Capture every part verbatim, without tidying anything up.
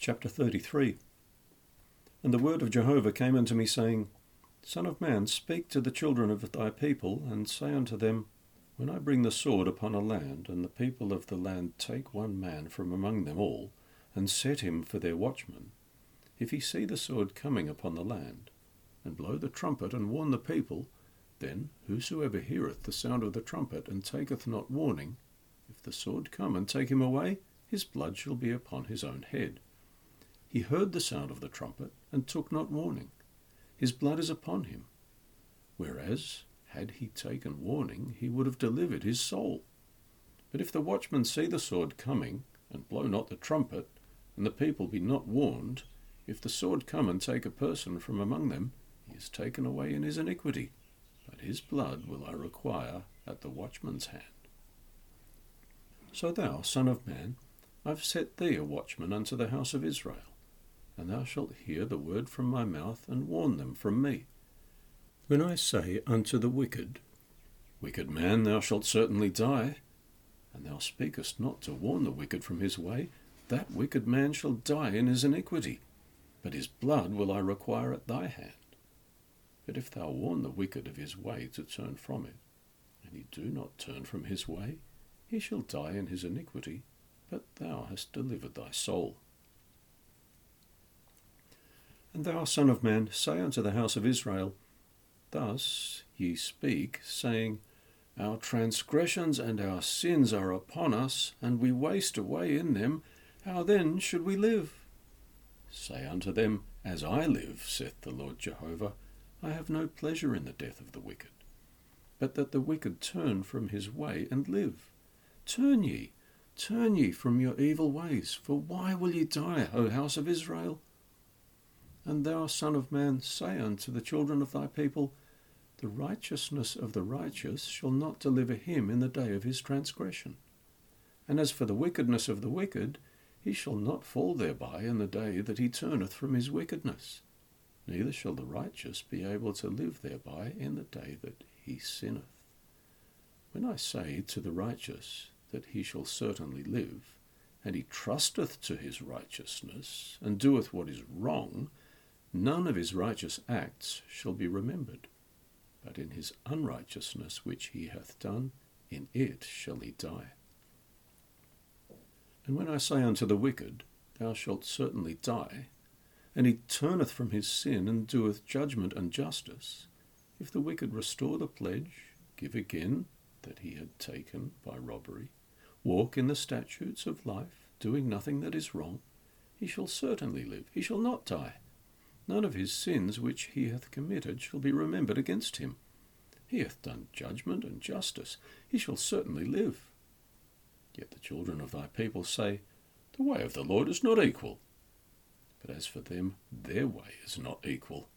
Chapter thirty-three. And the word of Jehovah came unto me, saying, Son of man, speak to the children of thy people, and say unto them, When I bring the sword upon a land, and the people of the land take one man from among them all, and set him for their watchman, if he see the sword coming upon the land, and blow the trumpet, and warn the people, then whosoever heareth the sound of the trumpet, and taketh not warning, if the sword come and take him away, his blood shall be upon his own head. He heard the sound of the trumpet, and took not warning. His blood is upon him. Whereas, had he taken warning, he would have delivered his soul. But if the watchman see the sword coming, and blow not the trumpet, and the people be not warned, if the sword come and take a person from among them, he is taken away in his iniquity. But his blood will I require at the watchman's hand. So thou, son of man, I have set thee a watchman unto the house of Israel. And thou shalt hear the word from my mouth, and warn them from me. When I say unto the wicked, Wicked man, thou shalt certainly die, and thou speakest not to warn the wicked from his way, that wicked man shall die in his iniquity, but his blood will I require at thy hand. But if thou warn the wicked of his way to turn from it, and he do not turn from his way, he shall die in his iniquity, but thou hast delivered thy soul. And thou, son of man, say unto the house of Israel, Thus ye speak, saying, Our transgressions and our sins are upon us, and we waste away in them. How then should we live? Say unto them, As I live, saith the Lord Jehovah, I have no pleasure in the death of the wicked, but that the wicked turn from his way and live. Turn ye, turn ye from your evil ways, for why will ye die, O house of Israel? And thou, son of man, say unto the children of thy people, The righteousness of the righteous shall not deliver him in the day of his transgression. And as for the wickedness of the wicked, he shall not fall thereby in the day that he turneth from his wickedness. Neither shall the righteous be able to live thereby in the day that he sinneth. When I say to the righteous that he shall certainly live, and he trusteth to his righteousness, and doeth what is wrong, none of his righteous acts shall be remembered, but in his unrighteousness which he hath done, in it shall he die. And when I say unto the wicked, Thou shalt certainly die, and he turneth from his sin, and doeth judgment and justice, if the wicked restore the pledge, give again that he had taken by robbery, walk in the statutes of life, doing nothing that is wrong, he shall certainly live, he shall not die. None of his sins which he hath committed shall be remembered against him. He hath done judgment and justice, he shall certainly live. Yet the children of thy people say, The way of the Lord is not equal. But as for them, their way is not equal.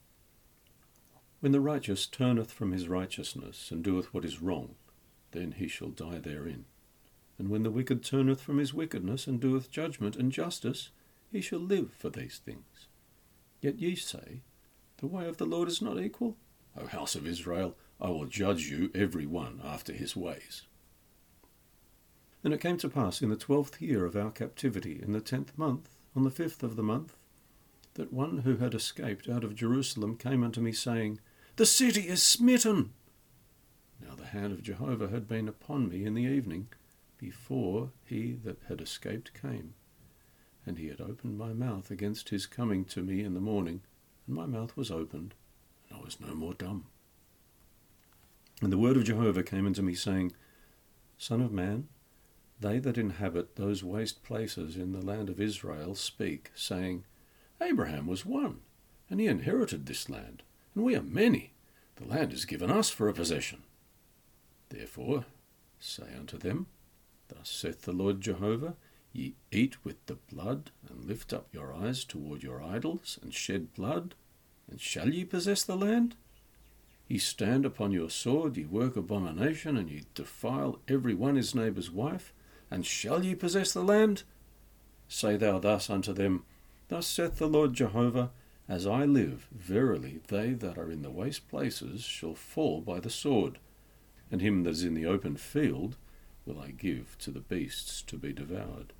When the righteous turneth from his righteousness, and doeth what is wrong, then he shall die therein. And when the wicked turneth from his wickedness, and doeth judgment and justice, he shall live for these things. Yet ye say, The way of the Lord is not equal. O house of Israel, I will judge you every one after his ways. And it came to pass in the twelfth year of our captivity, in the tenth month, on the fifth of the month, that one who had escaped out of Jerusalem came unto me, saying, The city is smitten. Now the hand of Jehovah had been upon me in the evening, before he that had escaped came. And he had opened my mouth against his coming to me in the morning, and my mouth was opened, and I was no more dumb. And the word of Jehovah came unto me, saying, Son of man, they that inhabit those waste places in the land of Israel speak, saying, Abraham was one, and he inherited this land, and we are many. The land is given us for a possession. Therefore say unto them, Thus saith the Lord Jehovah, Ye eat with the blood, and lift up your eyes toward your idols, and shed blood, and shall ye possess the land? Ye stand upon your sword, ye work abomination, and ye defile every one his neighbour's wife, and shall ye possess the land? Say thou thus unto them, Thus saith the Lord Jehovah, As I live, verily they that are in the waste places shall fall by the sword, and him that is in the open field will I give to the beasts to be devoured.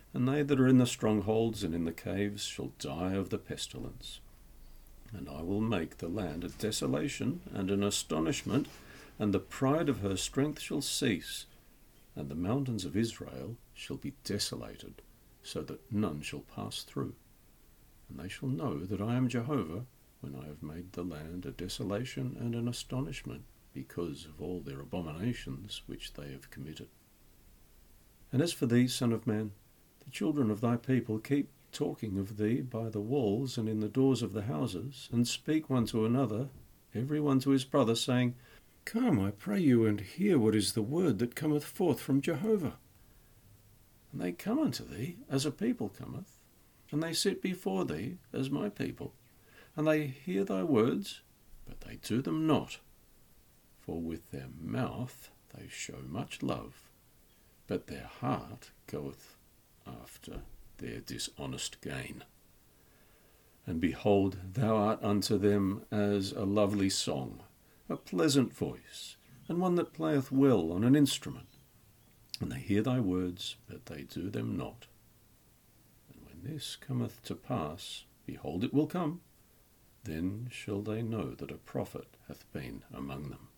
and they that are in the strongholds and in the caves shall die of the pestilence. And I will make the land a desolation and an astonishment, and the pride of her strength shall cease, and the mountains of Israel shall be desolated, so that none shall pass through. And they shall know that I am Jehovah, when I have made the land a desolation and an astonishment, because of all their abominations which they have committed. And as for thee, Son of man, the children of thy people keep talking of thee by the walls and in the doors of the houses, and speak one to another, every one to his brother, saying, Come, I pray you, and hear what is the word that cometh forth from Jehovah. And they come unto thee as a people cometh, and they sit before thee as my people, and they hear thy words, but they do them not. For with their mouth they show much love, but their heart goeth after their dishonest gain. And behold, thou art unto them as a lovely song, a pleasant voice, and one that playeth well on an instrument. And they hear thy words, but they do them not. And when this cometh to pass, behold, it will come, then shall they know that a prophet hath been among them.